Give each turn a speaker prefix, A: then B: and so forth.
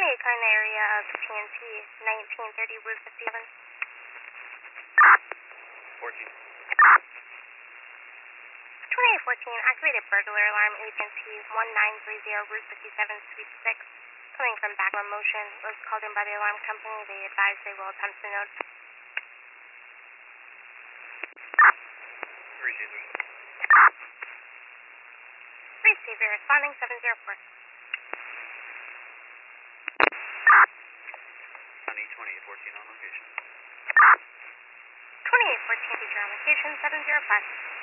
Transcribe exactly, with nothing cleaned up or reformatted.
A: car in the area of T N T, nineteen thirty Route fifty-seven.
B: fourteen.
A: twenty-eight fourteen, activated burglar alarm, agency one nine three zero, Route fifty-seven, Suite six. Coming from background motion, was called in by the alarm company. They advise they will attempt to note.
B: Receiver.
A: Receiver, responding seven zero four.
B: Honey, twenty-eight fourteen on location.
A: twenty-eight fourteen, teacher on location, seven zero five.